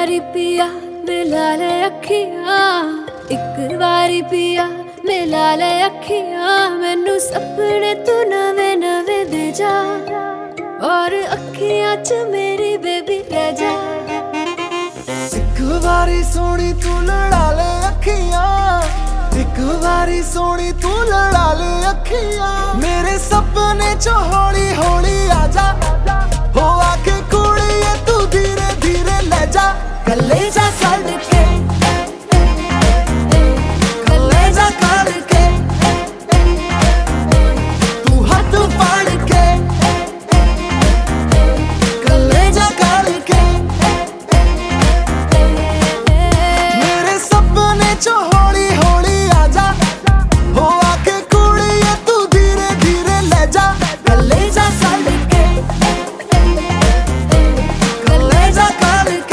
वारी पिया मिला ले अखियां, एक वारी पिया मिला ले अखियां, मैनू सपने तू नवे नवे दे जा, और अखियां च मेरी बेबी रह जा। एक वारी सोनी तू लड़ा ले अखियां, एक वारी सोनी तू लड़ा ले अखियां, मेरे सपने चो हौली हौली आजा, हो आके कुड़िए तू धीरे धीरे ले जा, कलेजा सड़ के कलेजा काढ़ के तू हाथ फाड़ के कलेजा काढ़ के, मेरे सपने चो हौली हौली आजा, हो आके कुड़िए तू धीरे धीरे ले जा, कलेजा सड़ के कलेजा काढ़ के।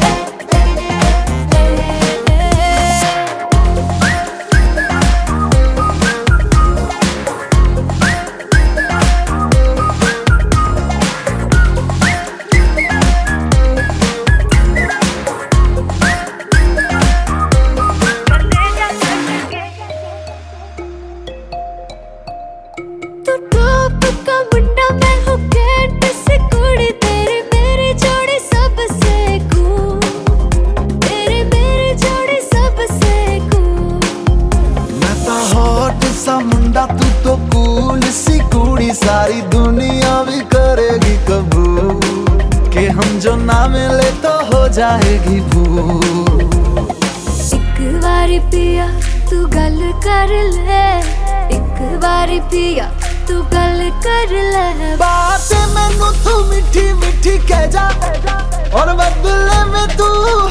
तू टॉप का मुंडा मैं हूँ कैट से कुड़ी, तेरे मेरी जोड़ी सबसे कूल, तेरे मेरी जोड़ी सबसे कूल। मैं तो हॉट सा मुंडा तू तो कूल सी कुड़ी, सारी दुनिया भी करेगी कबूल, कि हम जो ना मिले तो हो जाएगी भूल। एक वारी पिया तू गल कर ले, एक वारी पिया तू गल कर ले, बातें मैनू तू मीठी मीठी कह जा, और बदले में तू